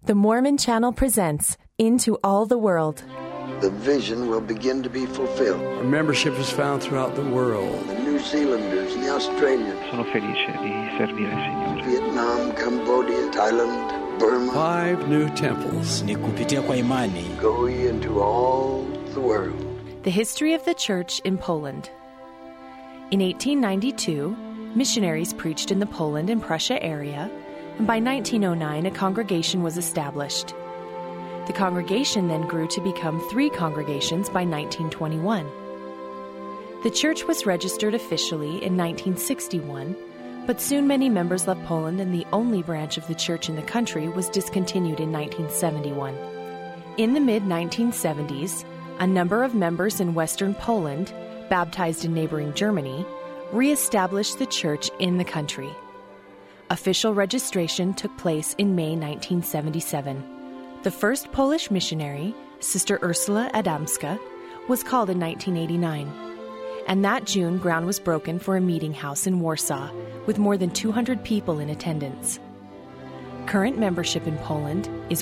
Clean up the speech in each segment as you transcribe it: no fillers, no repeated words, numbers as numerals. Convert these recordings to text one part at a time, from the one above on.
The Mormon Channel presents Into All the World. The vision will begin to be fulfilled. Our membership is found throughout the world. The New Zealanders, the Australians. Sono felice di servire il Signore. Vietnam, Cambodia, Thailand, Burma. 5 new temples. Ni kupitia kwa imani. Go ye into all the world. The history of the church in Poland. In 1892, missionaries preached in the Poland and Prussia area, and by 1909 a congregation was established. The congregation then grew to become 3 congregations by 1921. The church was registered officially in 1961, but soon many members left Poland and the only branch of the church in the country was discontinued in 1971. In the mid-1970s, a number of members in Western Poland, baptized in neighboring Germany, re-established the church in the country. Official registration took place in May 1977. The first Polish missionary, Sister Ursula Adamska, was called in 1989. And that June, ground was broken for a meeting house in Warsaw with more than 200 people in attendance. Current membership in Poland is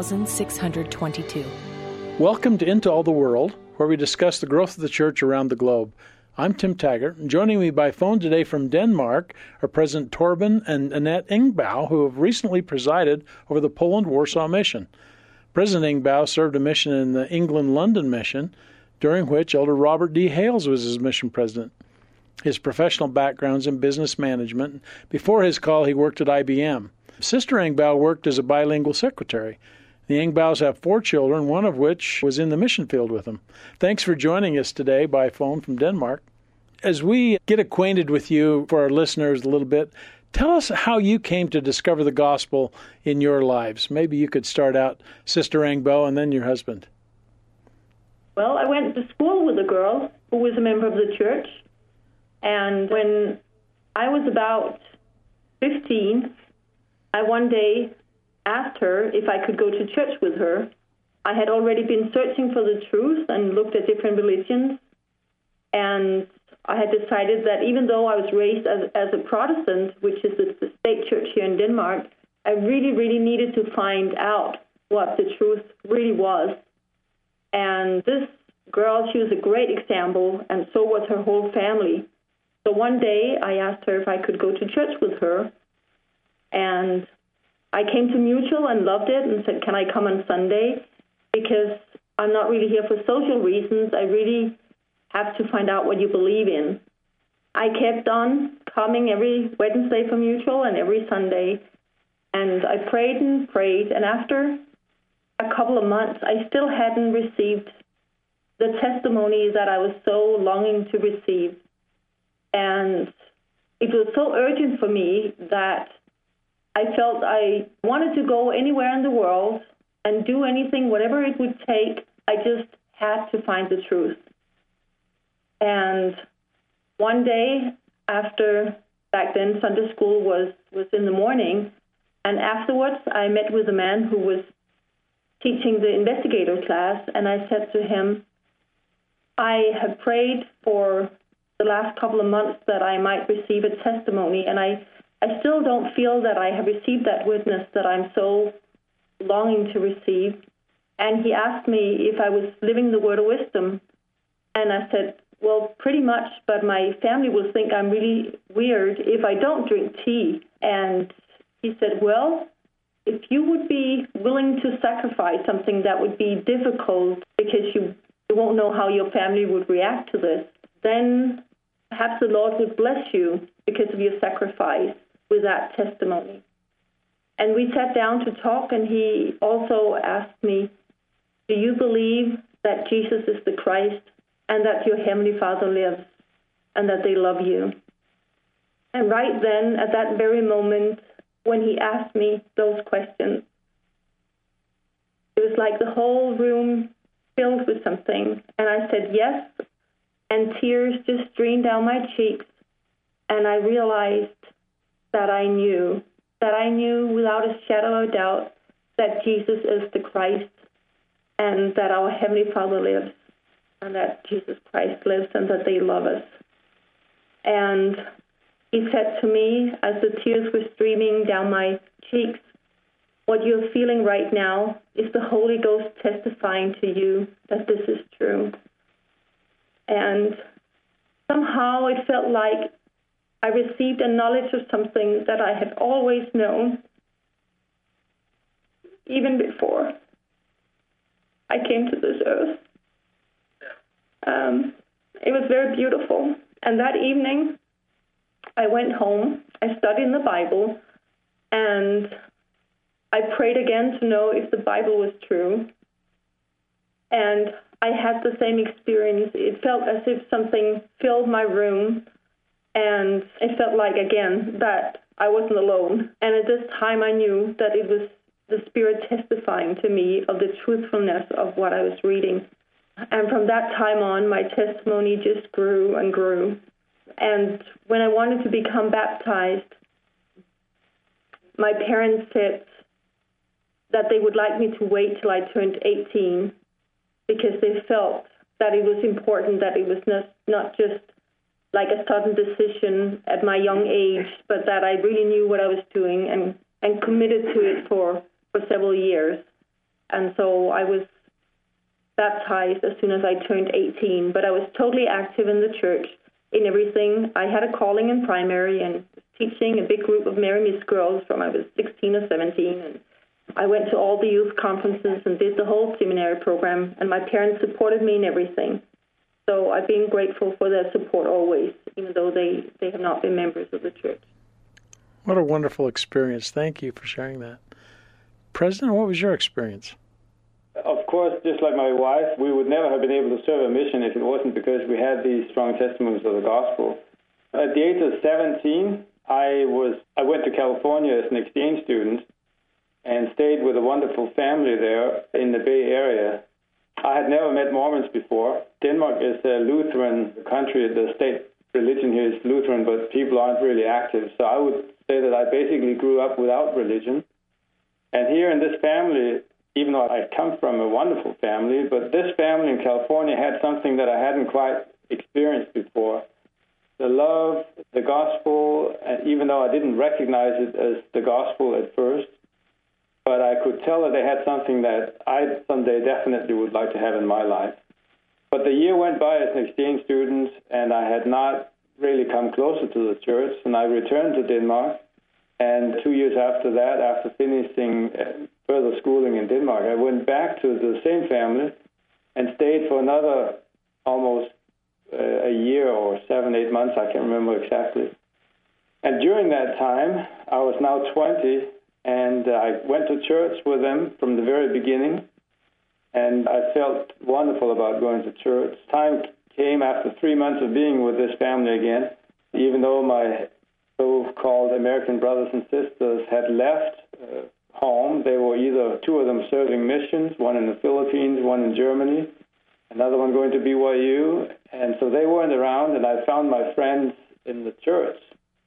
1,622. Welcome to Into All the World, where we discuss the growth of the church around the globe. I'm Tim Taggart, and joining me by phone today from Denmark are President Torben and Annette Engbaugh, who have recently presided over the Poland-Warsaw Mission. President Engbaugh served a mission in the England-London Mission, during which Elder Robert D. Hales was his mission president. His professional background's in business management. Before his call, he worked at IBM. Sister Engbaugh worked as a bilingual secretary. The Engbaughs have 4 children, one of which was in the mission field with them. Thanks for joining us today by phone from Denmark. As we get acquainted with you for our listeners a little bit, tell us how you came to discover the gospel in your lives. Maybe you could start out, Sister Engbaugh, and then your husband. Well, I went to school with a girl who was a member of the church. And when I was about 15, I one day asked her if I could go to church with her. I had already been searching for the truth and looked at different religions. And I had decided that even though I was raised as a Protestant, which is the state church here in Denmark, I really needed to find out what the truth really was. And this girl, she was a great example, and so was her whole family. So one day I asked her if I could go to church with her. And I came to Mutual and loved it and said, can I come on Sunday? Because I'm not really here for social reasons. I really have to find out what you believe in. I kept on coming every Wednesday for Mutual and every Sunday. And I prayed, and after a couple of months, I still hadn't received the testimony that I was so longing to receive. And it was so urgent for me that I felt I wanted to go anywhere in the world and do anything, whatever it would take. I just had to find the truth. And one day after, back then Sunday school was in the morning, and afterwards I met with a man who was teaching the investigator class, and I said to him, I have prayed for the last couple of months that I might receive a testimony, and I still don't feel that I have received that witness that I'm so longing to receive. And he asked me if I was living the word of wisdom. And I said, well, pretty much, but my family will think I'm really weird if I don't drink tea. And he said, well, if you would be willing to sacrifice something that would be difficult because you won't know how your family would react to this, then perhaps the Lord would bless you because of your sacrifice with that testimony. And we sat down to talk, and he also asked me, do you believe that Jesus is the Christ and that your Heavenly Father lives and that they love you? And right then, at that very moment, when he asked me those questions, it was like the whole room filled with something. And I said yes, and tears just streamed down my cheeks. And I realized that I knew without a shadow of doubt that Jesus is the Christ and that our Heavenly Father lives and that Jesus Christ lives and that they love us. And he said to me, as the tears were streaming down my cheeks, what you're feeling right now is the Holy Ghost testifying to you that this is true. And somehow it felt like I received a knowledge of something that I had always known, even before I came to this earth. It was very beautiful. And that evening, I went home, I studied the Bible, and I prayed again to know if the Bible was true. And I had the same experience. It felt as if something filled my room, and it felt like, again, that I wasn't alone. And at this time, I knew that it was the Spirit testifying to me of the truthfulness of what I was reading. And from that time on, my testimony just grew and grew. And when I wanted to become baptized, my parents said that they would like me to wait till I turned 18 because they felt that it was important, that it was not just like a sudden decision at my young age, but that I really knew what I was doing and committed to it for several years. And so I was baptized as soon as I turned 18, but I was totally active in the church, in everything. I had a calling in primary and teaching a big group of Mary Miss girls from I was 16 or 17, and I went to all the youth conferences and did the whole seminary program, and my parents supported me in everything. So I've been grateful for their support always, even though they have not been members of the church. What a wonderful experience. Thank you for sharing that. President, what was your experience? Of course, just like my wife, we would never have been able to serve a mission if it wasn't because we had these strong testimonies of the gospel. At the age of 17, I went to California as an exchange student and stayed with a wonderful family there in the Bay Area. I had never met Mormons before. Denmark is a Lutheran country. The state religion here is Lutheran, but people aren't really active. So I would say that I basically grew up without religion. And here in this family, even though I come from a wonderful family, but this family in California had something that I hadn't quite experienced before. The love, the gospel, and even though I didn't recognize it as the gospel at first, but I could tell that they had something that I someday definitely would like to have in my life. But the year went by as an exchange student, and I had not really come closer to the church, and I returned to Denmark. And 2 years after that, after finishing further schooling in Denmark, I went back to the same family and stayed for another almost a year or 7-8 months, I can't remember exactly. And during that time, I was now 20, and I went to church with them from the very beginning, and I felt wonderful about going to church. Time came after 3 months of being with this family again, even though my so-called American brothers and sisters had left home. They were either two of them serving missions, one in the Philippines, one in Germany, another one going to BYU, and so they weren't around, and I found my friends in the church.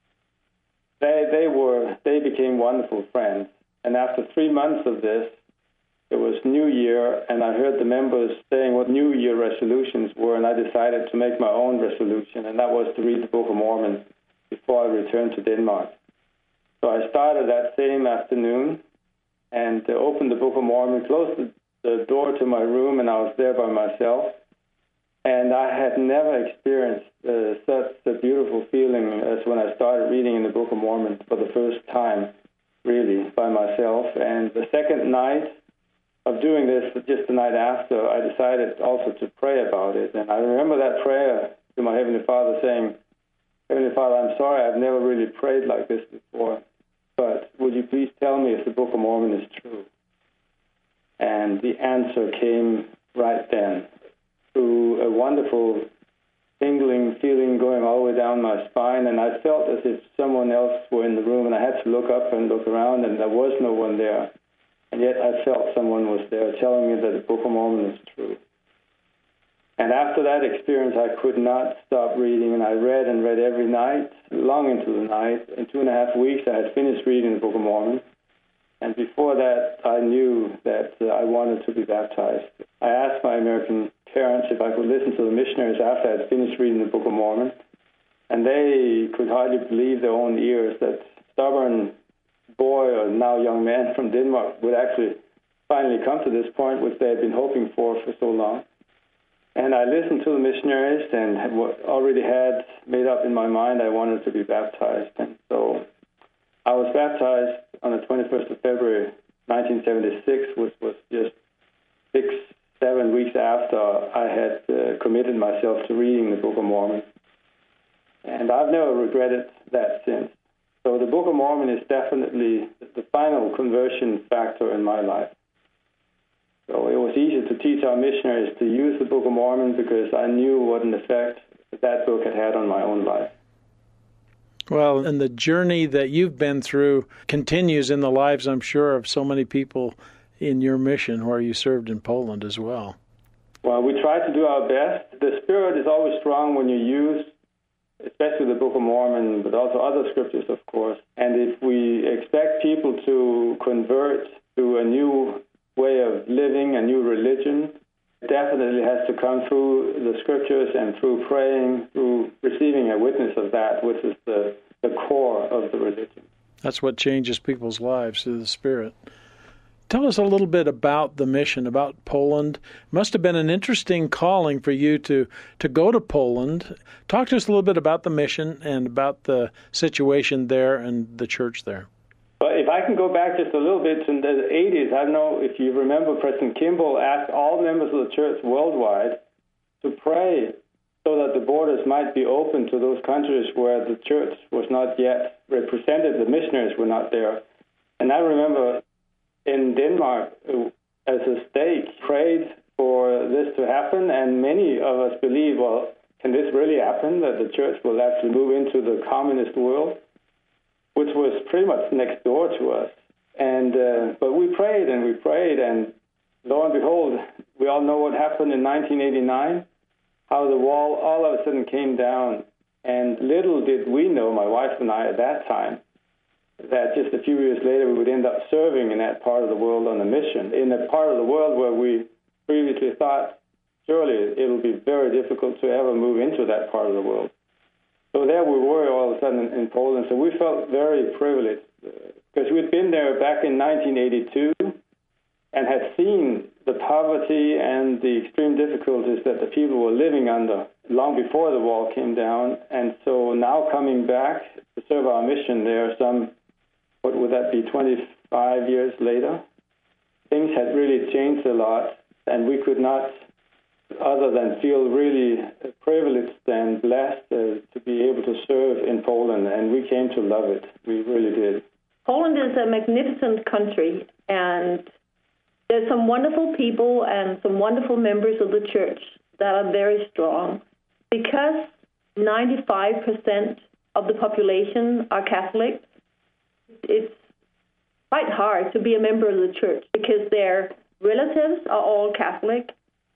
They became wonderful friends, and after 3 months of this, it was New Year, and I heard the members saying what New Year resolutions were, and I decided to make my own resolution, and that was to read the Book of Mormon before I returned to Denmark. So I started that same afternoon and opened the Book of Mormon, closed the door to my room, and I was there by myself. And I had never experienced such a beautiful feeling as when I started reading in the Book of Mormon for the first time, really, by myself. And the second night of doing this, just the night after, I decided also to pray about it. And I remember that prayer to my Heavenly Father saying, Heavenly Father, I'm sorry, I've never really prayed like this before, but would you please tell me if the Book of Mormon is true? And the answer came right then, through a wonderful tingling feeling going all the way down my spine, and I felt as if someone else were in the room, and I had to look up and look around, and there was no one there. And yet I felt someone was there telling me that the Book of Mormon is true. And after that experience, I could not stop reading, and I read and read every night, long into the night. In 2.5 weeks, I had finished reading the Book of Mormon. And before that, I knew that I wanted to be baptized. I asked my American parents if I could listen to the missionaries after I had finished reading the Book of Mormon. And they could hardly believe their own ears, that stubborn boy, or now young man from Denmark, would actually finally come to this point, which they had been hoping for so long. And I listened to the missionaries and already had made up in my mind I wanted to be baptized. And so I was baptized on the 21st of February, 1976, which was just 6-7 weeks after I had committed myself to reading the Book of Mormon. And I've never regretted that since. So the Book of Mormon is definitely the final conversion factor in my life. So it was easy to teach our missionaries to use the Book of Mormon because I knew what an effect that book had on my own life. Well, and the journey that you've been through continues in the lives, I'm sure, of so many people in your mission where you served in Poland as well. Well, we try to do our best. The Spirit is always strong when you use, especially the Book of Mormon, but also other scriptures, of course. And if we expect people to convert to a new way of living, a new religion, it definitely has to come through the scriptures and through praying, through receiving a witness of that, which is the core of the religion. That's what changes people's lives, through the Spirit. Tell us a little bit about the mission, about Poland. It must have been an interesting calling for you to go to Poland. Talk to us a little bit about the mission and about the situation there and the church there. But if I can go back just a little bit to the 80s, I don't know if you remember President Kimball asked all members of the church worldwide to pray so that the borders might be open to those countries where the church was not yet represented, the missionaries were not there. And I remember in Denmark, as a state, prayed for this to happen, and many of us believe, well, can this really happen, that the church will actually move into the communist world, which was pretty much next door to us. And but we prayed, and lo and behold, we all know what happened in 1989, how the wall all of a sudden came down, and little did we know, my wife and I at that time, that just a few years later we would end up serving in that part of the world on a mission, in a part of the world where we previously thought, surely it will be very difficult to ever move into that part of the world. So there we were all of a sudden in Poland. So we felt very privileged because we'd been there back in 1982 and had seen the poverty and the extreme difficulties that the people were living under long before the wall came down. And so now coming back to serve our mission there, what would that be, 25 years later, things had really changed a lot, and we could not, other than feel really privileged and blessed to be able to serve in Poland, and we came to love it. We really did. Poland is a magnificent country, and there's some wonderful people and some wonderful members of the church that are very strong. Because 95% of the population are Catholic, it's quite hard to be a member of the church because their relatives are all Catholic.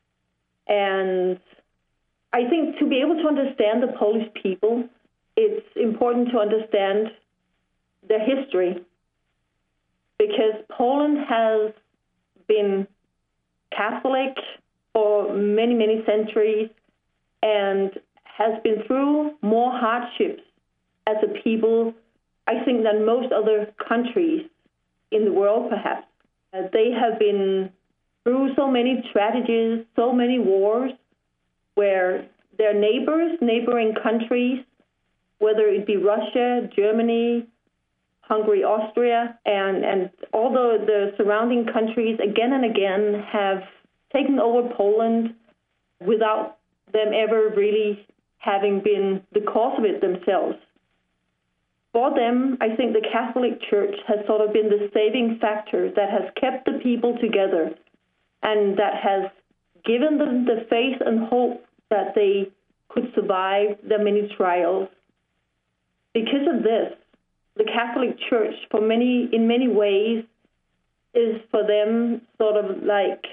And I think to be able to understand the Polish people, it's important to understand their history, because Poland has been Catholic for many, many centuries and has been through more hardships as a people, I think, than most other countries in the world, perhaps. They have been through so many tragedies, so many wars, where their neighboring countries, whether it be Russia, Germany, Hungary, Austria, and all the surrounding countries again and again have taken over Poland without them ever really having been the cause of it themselves. For them, I think the Catholic Church has sort of been the saving factor that has kept the people together and that has given them the faith and hope that they could survive the many trials. Because of this, the Catholic Church, in many ways, is for them sort of like,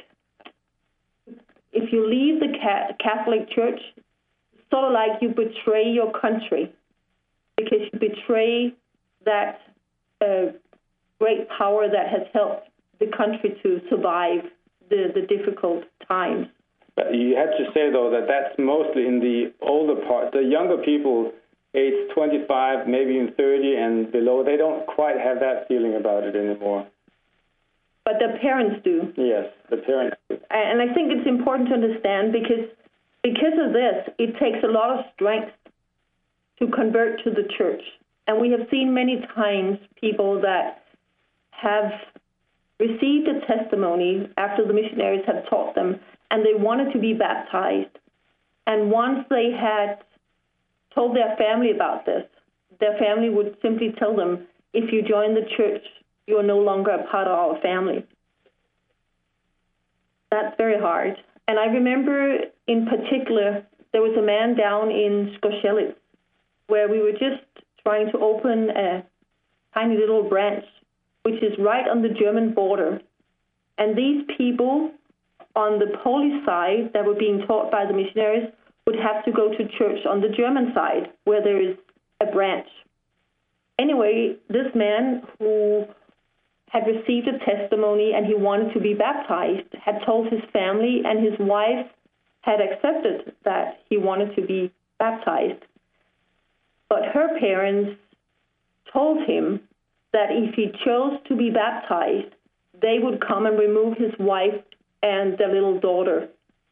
if you leave the Catholic Church, it's sort of like you betray your country, because you betray that great power that has helped the country to survive the difficult times. But you have to say, though, that that's mostly in the older part. The younger people age 25, maybe even 30 and below, they don't quite have that feeling about it anymore. But their parents do. Yes, the parents do. And I think it's important to understand because of this, it takes a lot of strength to convert to the church. And we have seen many times people that have received a testimony after the missionaries had taught them, and they wanted to be baptized. And once they had told their family about this, their family would simply tell them, if you join the church, you are no longer a part of our family. That's very hard. And I remember in particular, there was a man down in Skorzelitz where we were just trying to open a tiny little branch, which is right on the German border. And these people on the Polish side that were being taught by the missionaries would have to go to church on the German side where there is a branch. Anyway, this man who had received a testimony and he wanted to be baptized had told his family, and his wife had accepted that he wanted to be baptized. But her parents told him that if he chose to be baptized, they would come and remove his wife and their little daughter,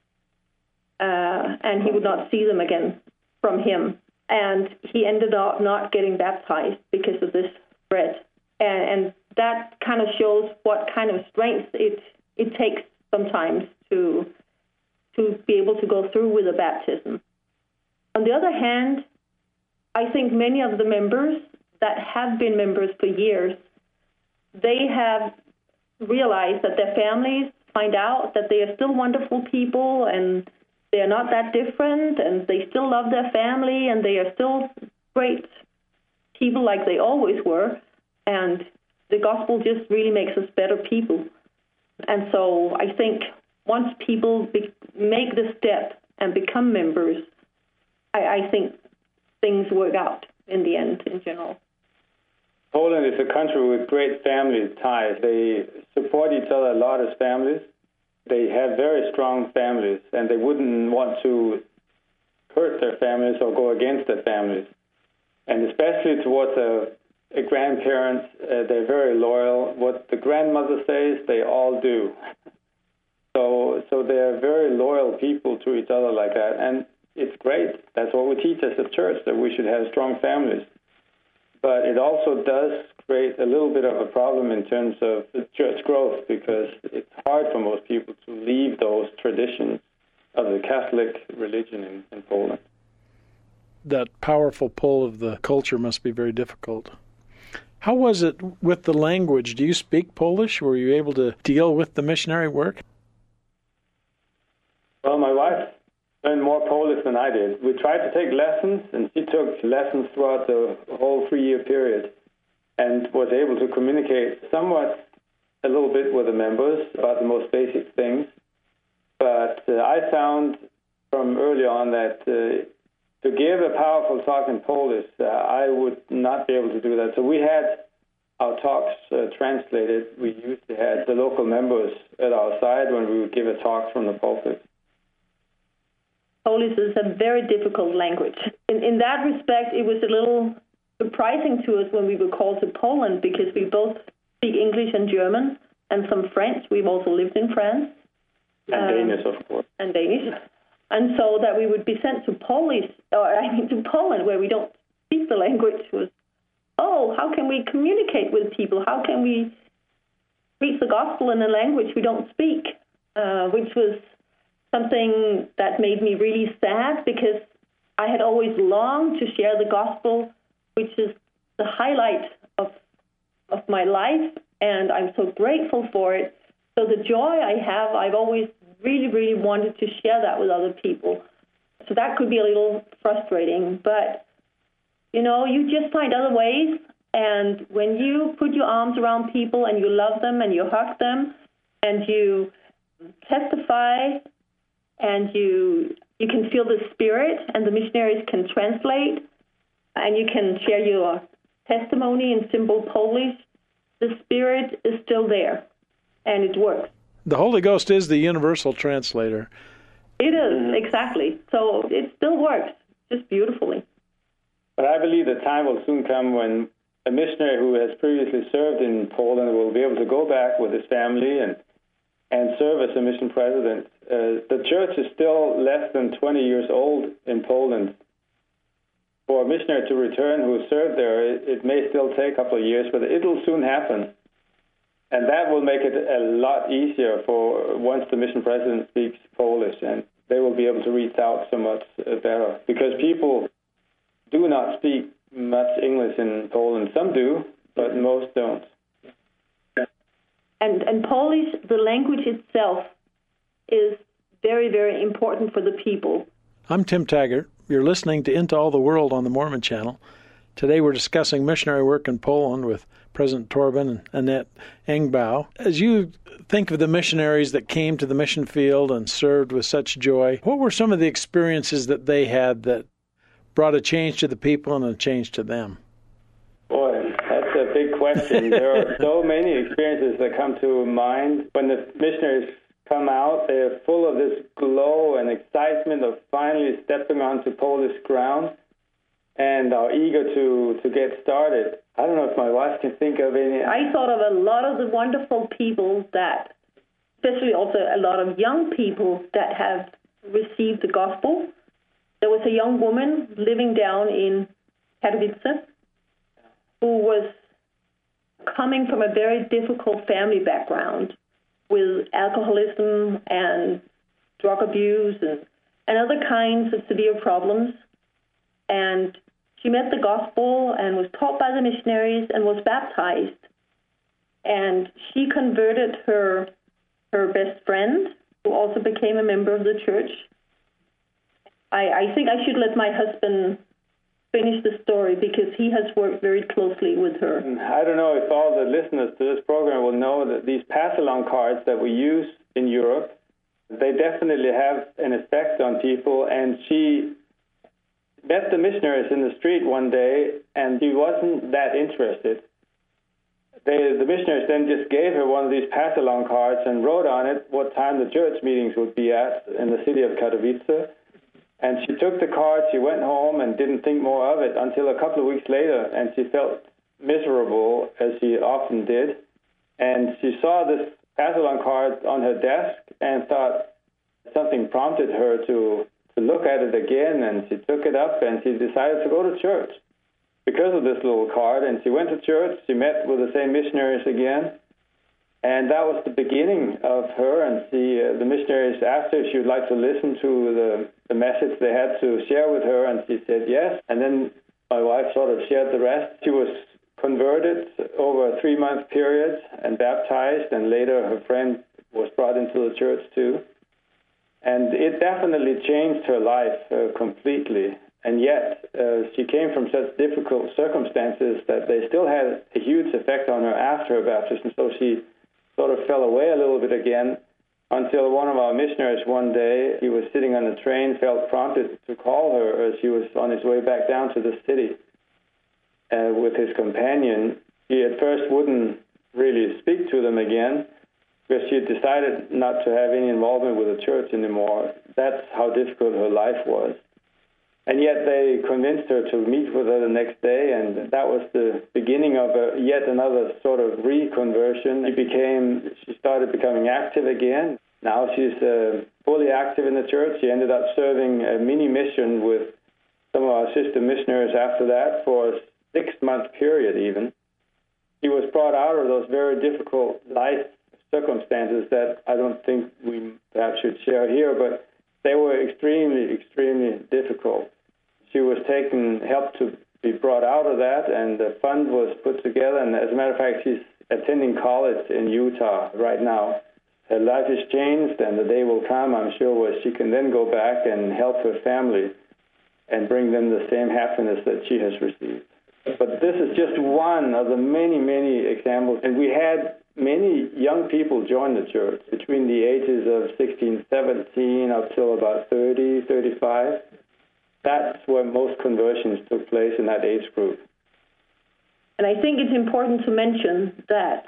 and he would not see them again from him. And he ended up not getting baptized because of this threat. And that kind of shows what kind of strength it takes sometimes to be able to go through with a baptism. On the other hand, I think many of the members that have been members for years, they have realized that their families find out that they are still wonderful people and they are not that different, and they still love their family, and they are still great people like they always were. And the gospel just really makes us better people. And so I think once people make the step and become members, I think things work out in the end in general. Poland is a country with great family ties. They support each other a lot as families. They have very strong families, and they wouldn't want to hurt their families or go against their families. And especially towards a grandparents, they're very loyal. What the grandmother says, they all do. So they're very loyal people to each other like that, and it's great. That's what we teach as a church, that we should have strong families. But it also does create a little bit of a problem in terms of the church growth, because it's hard for most people to leave those traditions of the Catholic religion in Poland. That powerful pull of the culture must be very difficult. How was it with the language? Do you speak Polish? Were you able to deal with the missionary work? Well, my wife learned more Polish than I did. We tried to take lessons, and she took lessons throughout the whole 3-year period and was able to communicate somewhat a little bit with the members about the most basic things. But I found from early on that to give a powerful talk in Polish, I would not be able to do that. So we had our talks translated. We used to have the local members at our side when we would give a talk from the pulpit. Polish is a very difficult language. In that respect, it was a little surprising to us when we were called to Poland, because we both speak English and German and some French. We've also lived in France. And Danish, of course. And Danish. And so that we would be sent to to Poland, where we don't speak the language, was, how can we communicate with people? How can we preach the gospel in a language we don't speak? Which was something that made me really sad, because I had always longed to share the gospel, which is the highlight of my life, and I'm so grateful for it. So the joy I have, I've always really, really wanted to share that with other people. So that could be a little frustrating, but, you just find other ways, and when you put your arms around people and you love them and you hug them and you testify and you can feel the spirit, and the missionaries can translate, and you can share your testimony in simple Polish, the spirit is still there, and it works. The Holy Ghost is the universal translator. It is, exactly. So it still works, just beautifully. But I believe the time will soon come when a missionary who has previously served in Poland will be able to go back with his family and serve as a mission president. The church is still less than 20 years old in Poland. For a missionary to return who served there, it may still take a couple of years, but it'll soon happen. And that will make it a lot easier for once the mission president speaks Polish, and they will be able to reach out so much better. Because people do not speak much English in Poland. Some do, but most don't. And Polish, the language itself, is very, very important for the people. I'm Tim Taggart. You're listening to Into All the World on the Mormon Channel. Today we're discussing missionary work in Poland with President Torben and Annette Engbaugh. As you think of the missionaries that came to the mission field and served with such joy, what were some of the experiences that they had that brought a change to the people and a change to them? Boy, that's a big question. There are so many experiences that come to mind. When the missionaries come out, they're full of this glow and excitement of finally stepping onto Polish ground and are eager to get started. I don't know if my wife can think of any. I thought of a lot of the wonderful people that, especially also a lot of young people that have received the gospel. There was a young woman living down in Katowice who was coming from a very difficult family background with alcoholism and drug abuse and other kinds of severe problems. And she met the gospel and was taught by the missionaries and was baptized. And she converted her best friend, who also became a member of the church. I think I should let my husband finish the story because he has worked very closely with her. I don't know if all the listeners to this program will know that these pass-along cards that we use in Europe, they definitely have an effect on people. And she met the missionaries in the street one day, and she wasn't that interested. The missionaries then just gave her one of these pass-along cards and wrote on it what time the church meetings would be at in the city of Katowice. And she took the card, she went home and didn't think more of it until a couple of weeks later, and she felt miserable, as she often did. And she saw this pass-along card on her desk and thought something prompted her to look at it again, and she took it up and she decided to go to church because of this little card. And she went to church, she met with the same missionaries again, and that was the beginning of her. And the missionaries asked her if she would like to listen to the message they had to share with her, and she said yes. And then my wife sort of shared the rest. She was converted over a 3-month period and baptized, and later her friend was brought into the church too. And it definitely changed her life completely. And yet she came from such difficult circumstances that they still had a huge effect on her after her baptism. So she sort of fell away a little bit again until one of our missionaries one day, he was sitting on the train, felt prompted to call her as he was on his way back down to the city with his companion. He at first wouldn't really speak to them again because she had decided not to have any involvement with the church anymore. That's how difficult her life was. And yet they convinced her to meet with her the next day, and that was the beginning of yet another sort of reconversion. She started becoming active again. Now she's fully active in the church. She ended up serving a mini mission with some of our sister missionaries after that for a 6-month period even. She was brought out of those very difficult life circumstances that I don't think we perhaps should share here, but they were extremely, extremely difficult. She was helped to be brought out of that, and the fund was put together. And as a matter of fact, she's attending college in Utah right now. Her life has changed, and the day will come, I'm sure, where she can then go back and help her family and bring them the same happiness that she has received. But this is just one of the many, many examples. And we had many young people join the church between the ages of 16, 17 up till about 30, 35. That's where most conversions took place in that age group. And I think it's important to mention that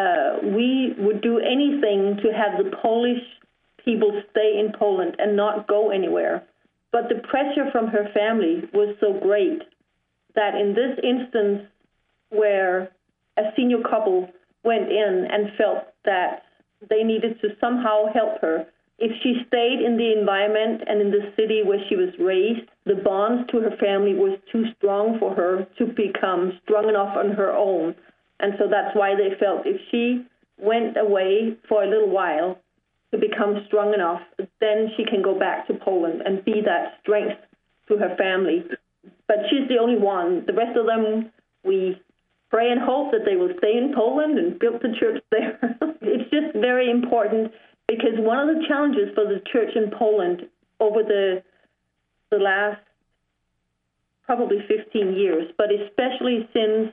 we would do anything to have the Polish people stay in Poland and not go anywhere. But the pressure from her family was so great that in this instance where a senior couple went in and felt that they needed to somehow help her, if she stayed in the environment and in the city where she was raised, the bonds to her family was too strong for her to become strong enough on her own. And so that's why they felt if she went away for a little while to become strong enough, then she can go back to Poland and be that strength to her family. But she's the only one. The rest of them, we pray and hope that they will stay in Poland and build the church there. It's just very important because one of the challenges for the church in Poland over the last probably 15 years, but especially since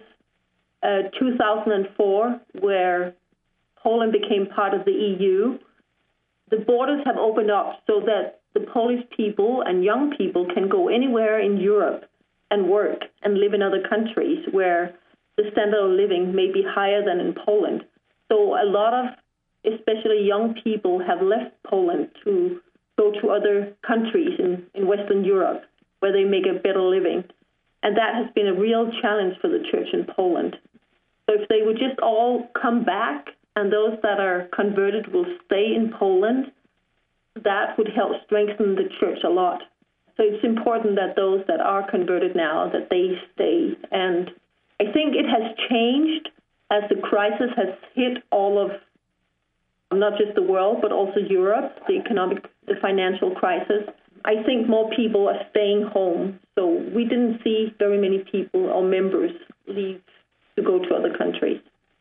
2004, where Poland became part of the EU, the borders have opened up so that the Polish people and young people can go anywhere in Europe and work and live in other countries where the standard of living may be higher than in Poland. So a lot of, especially young people, have left Poland to go to other countries in Western Europe where they make a better living. And that has been a real challenge for the church in Poland. So if they would just all come back and those that are converted will stay in Poland, that would help strengthen the church a lot. So it's important that those that are converted now, that they stay. And I think it has changed as the crisis has hit all of, not just the world, but also Europe, the financial crisis. I think more people are staying home. So we didn't see very many people or members leave to go to other countries.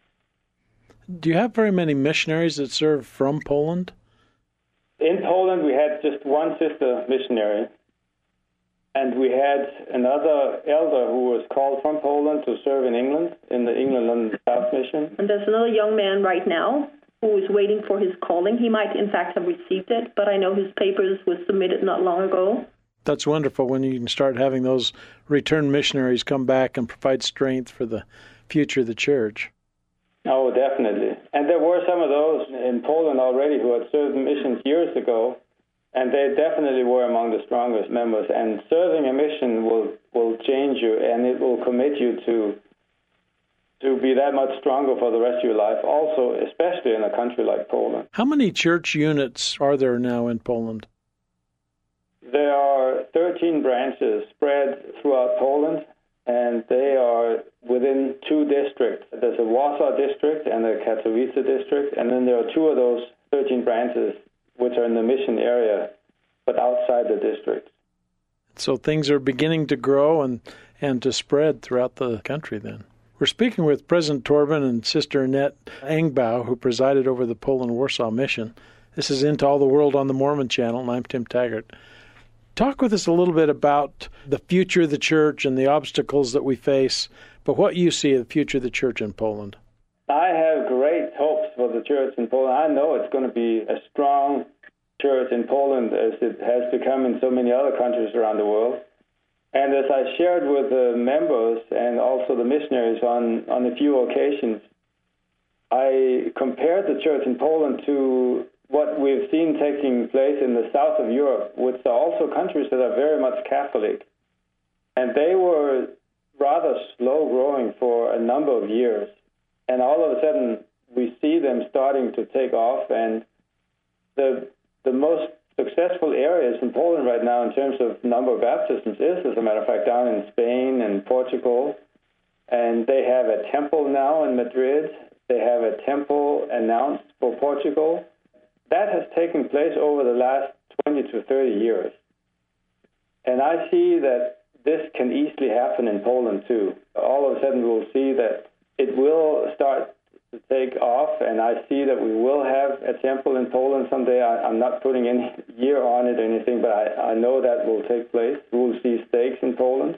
Do you have very many missionaries that serve from Poland? In Poland, we had just one sister missionary, and we had another elder who was called from Poland to serve in England, in the England South Mission. And there's another young man right now who is waiting for his calling. He might, in fact, have received it, but I know his papers were submitted not long ago. That's wonderful when you can start having those returned missionaries come back and provide strength for the future of the church. Oh, definitely. And there were some of those in Poland already who had served missions years ago, and they definitely were among the strongest members. And serving a mission will change you, and it will commit you to be that much stronger for the rest of your life, also, especially in a country like Poland. How many church units are there now in Poland? There are 13 branches spread throughout Poland, and they are within two districts. There's a Warsaw district and a Katowice district, and then there are two of those 13 branches which are in the mission area, but outside the district. So things are beginning to grow and to spread throughout the country then. We're speaking with President Torben and Sister Annette Engbaugh, who presided over the Poland-Warsaw mission. This is Into All the World on the Mormon Channel, and I'm Tim Taggart. Talk with us a little bit about the future of the church and the obstacles that we face, but what you see of the future of the church in Poland. I have great hopes for the church in Poland. I know it's going to be a strong church in Poland as it has become in so many other countries around the world. And as I shared with the members and also the missionaries on a few occasions, I compared the church in Poland to what we've seen taking place in the south of Europe, which are also countries that are very much Catholic. And they were rather slow growing for a number of years. And all of a sudden, we see them starting to take off. And the most successful areas in Poland right now in terms of number of baptisms is, as a matter of fact, down in Spain and Portugal. And they have a temple now in Madrid. They have a temple announced for Portugal. That has taken place over the last 20 to 30 years. And I see that this can easily happen in Poland too. All of a sudden we'll see that it will start to take off, and I see that we will have a temple in Poland someday. I'm not putting any year on it or anything, but I know that will take place. We will see stakes in Poland.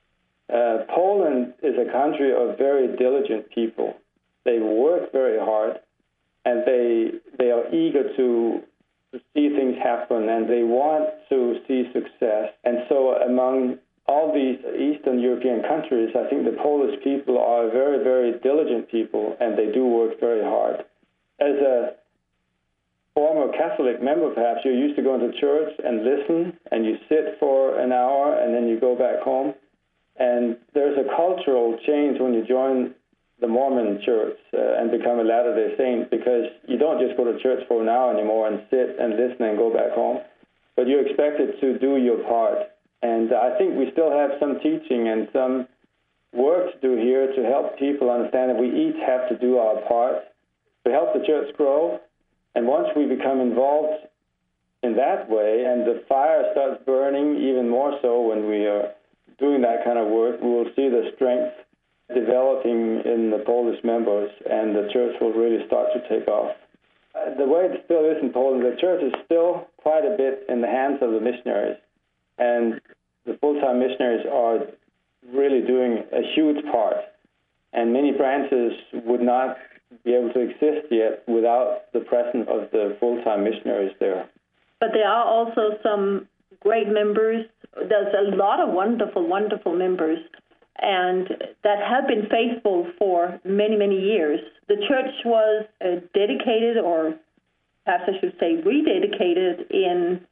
Poland is a country of very diligent people. They work very hard, and they are eager to see things happen, and they want to see success. And so among all these Eastern European countries, I think the Polish people are very, very diligent people, and they do work very hard. As a former Catholic member, perhaps, you're used to going to church and listen, and you sit for an hour, and then you go back home. And there's a cultural change when you join the Mormon church and become a Latter-day Saint, because you don't just go to church for an hour anymore and sit and listen and go back home, but you're expected to do your part. And I think we still have some teaching and some work to do here to help people understand that we each have to do our part to help the church grow. And once we become involved in that way, and the fire starts burning even more so when we are doing that kind of work, we will see the strength developing in the Polish members, and the church will really start to take off. The way it still is in Poland, the church is still quite a bit in the hands of the missionaries, and the full-time missionaries are really doing a huge part, and many branches would not be able to exist yet without the presence of the full-time missionaries there. But there are also some great members. There's a lot of wonderful, wonderful members, and that have been faithful for many, many years. The church was dedicated, or perhaps I should say rededicated, in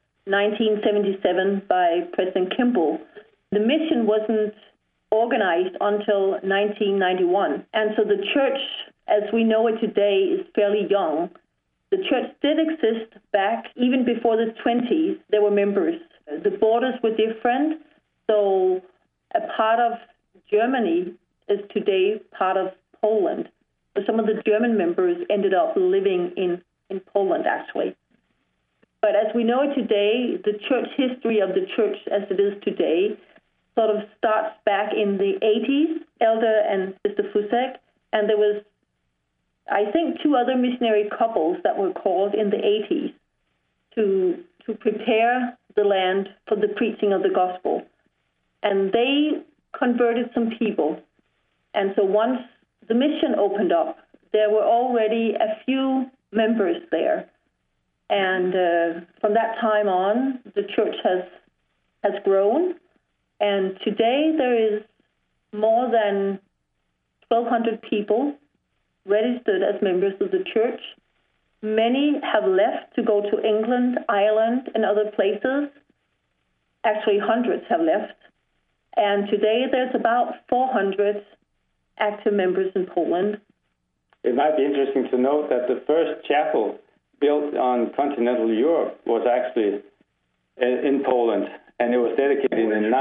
1977 by President Kimball. The mission wasn't organized until 1991, and so the church, as we know it today, is fairly young. The church did exist back even before the 20s. There were members. The borders were different, so a part of Germany is today part of Poland. So some of the German members ended up living in Poland, actually. But as we know it today, the church history of the church as it is today sort of starts back in the 80s, Elder and Sister Fusek, and there was, I think, 2 other missionary couples that were called in the 80s to prepare the land for the preaching of the gospel. And they converted some people. And so once the mission opened up, there were already a few members there. And from that time on, the church has grown. And today there is more than 1,200 people registered as members of the church. Many have left to go to England, Ireland, and other places. Actually, hundreds have left. And today there's about 400 active members in Poland. It might be interesting to note that the first chapel built on continental Europe was actually in Poland, and it was dedicated in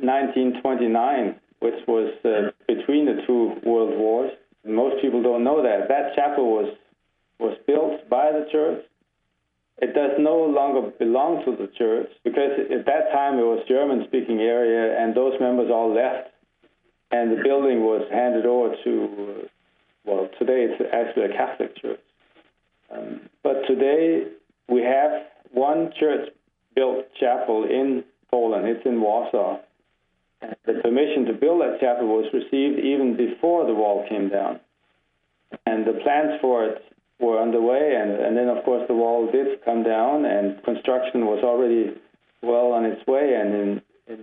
1929, which was between the 2 world wars. Most people don't know that. That chapel was built by the church. It does no longer belong to the church, because at that time it was German-speaking area, and those members all left, and the building was handed over to, well, today it's actually a Catholic church. But today we have one church-built chapel in Poland. It's in Warsaw. The permission to build that chapel was received even before the wall came down. And the plans for it were underway, and then, of course, the wall did come down, and construction was already well on its way, and in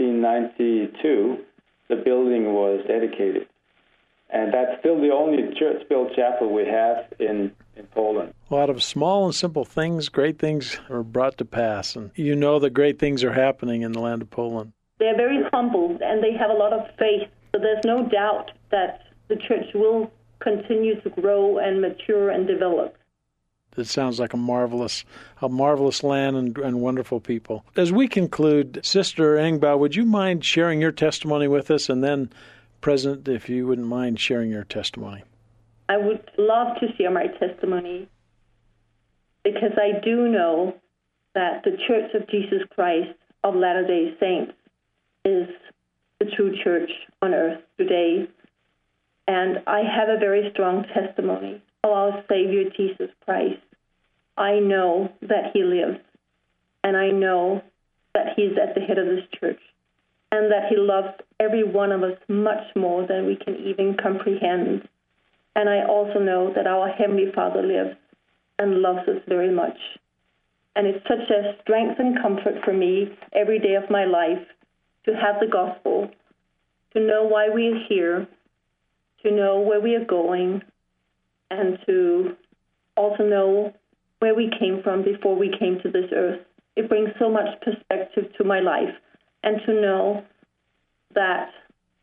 1992, the building was dedicated. And that's still the only church-built chapel we have in Poland. A lot of small and simple things, great things are brought to pass, and you know that great things are happening in the land of Poland. They're very humble, and they have a lot of faith, so there's no doubt that the church will continue to grow and mature and develop. It sounds like a marvelous land and wonderful people. As we conclude, Sister Engbaugh, would you mind sharing your testimony with us? And then, President, if you wouldn't mind sharing your testimony. I would love to share my testimony, because I do know that the Church of Jesus Christ of Latter-day Saints is the true church on earth today. And I have a very strong testimony of our Savior, Jesus Christ. I know that he lives, and I know that he's at the head of this church, and that he loves every one of us much more than we can even comprehend. And I also know that our Heavenly Father lives and loves us very much. And it's such a strength and comfort for me every day of my life to have the gospel, to know why we are here, to know where we are going, and to also know where we came from before we came to this earth. It brings so much perspective to my life, and to know that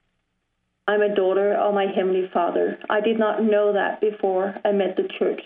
I'm a daughter of my Heavenly Father. I did not know that before I met the church.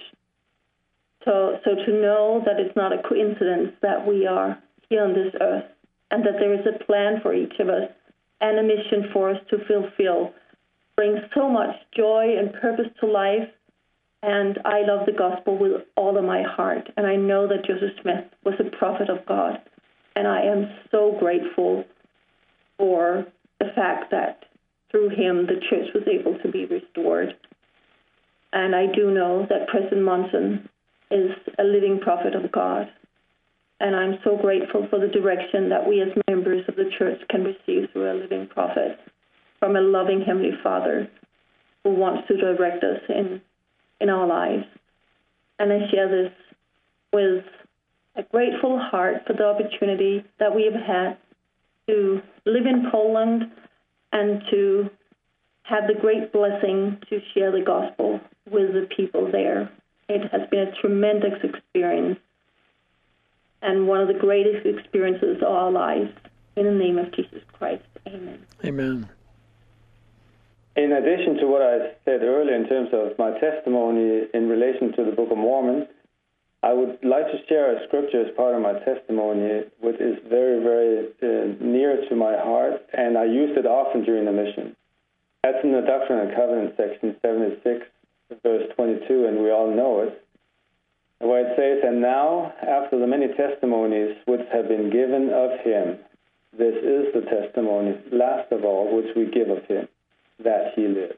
So to know that it's not a coincidence that we are here on this earth and that there is a plan for each of us and a mission for us to fulfill brings so much joy and purpose to life. And I love the gospel with all of my heart. And I know that Joseph Smith was a prophet of God. And I am so grateful for the fact that through him the church was able to be restored. And I do know that President Monson is a living prophet of God. And I'm so grateful for the direction that we as members of the church can receive through a living prophet from a loving Heavenly Father who wants to direct us in our lives. And I share this with a grateful heart for the opportunity that we have had to live in Poland and to have the great blessing to share the gospel with the people there. It has been a tremendous experience and one of the greatest experiences of our lives. In the name of Jesus Christ, amen. Amen. In addition to what I said earlier in terms of my testimony in relation to the Book of Mormon, I would like to share a scripture as part of my testimony, which is very, very near to my heart, and I used it often during the mission. That's in the Doctrine and Covenants, section 76, verse 22, and we all know it, where it says, "And now, after the many testimonies which have been given of him, this is the testimony, last of all, which we give of him, that he lives."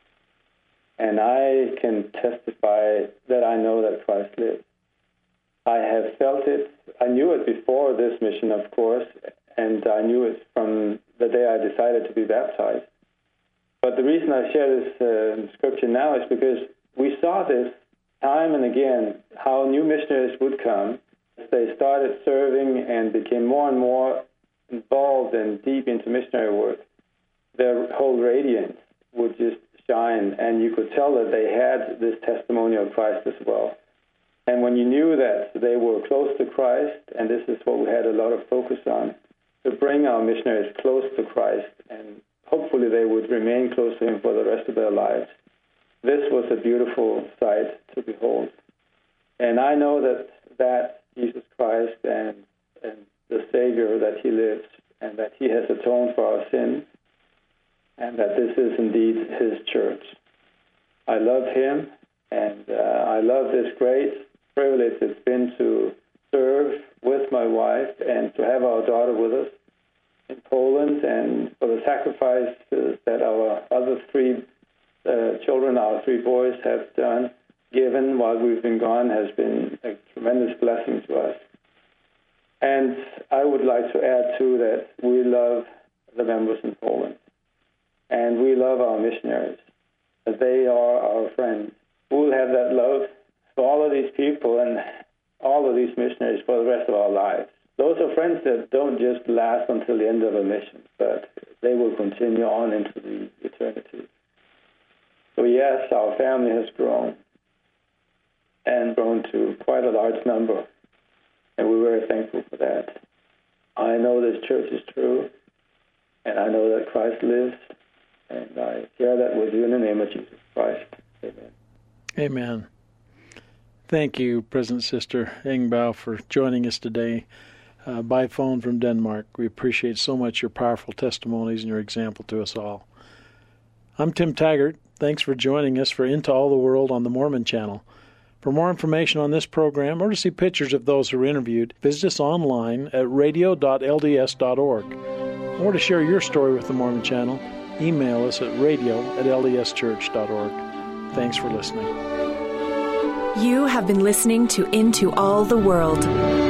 And I can testify that I know that Christ lives. I have felt it. I knew it before this mission, of course, and I knew it from the day I decided to be baptized. But the reason I share this scripture now is because we saw this time and again, how new missionaries would come. They started serving and became more and more involved and deep into missionary work. Their whole radiance would just shine, and you could tell that they had this testimony of Christ as well. And when you knew that they were close to Christ, and this is what we had a lot of focus on, to bring our missionaries close to Christ, and hopefully they would remain close to him for the rest of their lives. This was a beautiful sight to behold. And I know that Jesus Christ and the Savior, that he lives, and that he has atoned for our sins, and that this is indeed his church. I love him, and I love this great privilege it's been to serve with my wife and to have our daughter with us in Poland, and for the sacrifices that our other three children, our three boys, have given while we've been gone, has been a tremendous blessing to us. And I would like to add, too, that we love the members in Poland, and we love our missionaries. They are our friends. We'll have that love for all of these people and all of these missionaries for the rest of our lives. Those are friends that don't just last until the end of a mission, but they will continue on into the eternity. So yes, our family has grown, and grown to quite a large number, and we're very thankful for that. I know this church is true, and I know that Christ lives, and I share that with you in the name of Jesus Christ. Amen. Amen. Thank you, President Sister Engbaugh, for joining us today by phone from Denmark. We appreciate so much your powerful testimonies and your example to us all. I'm Tim Taggart. Thanks for joining us for Into All the World on the Mormon Channel. For more information on this program or to see pictures of those who were interviewed, visit us online at radio.lds.org. Or to share your story with the Mormon Channel, email us at radio@ldschurch.org. Thanks for listening. You have been listening to Into All the World.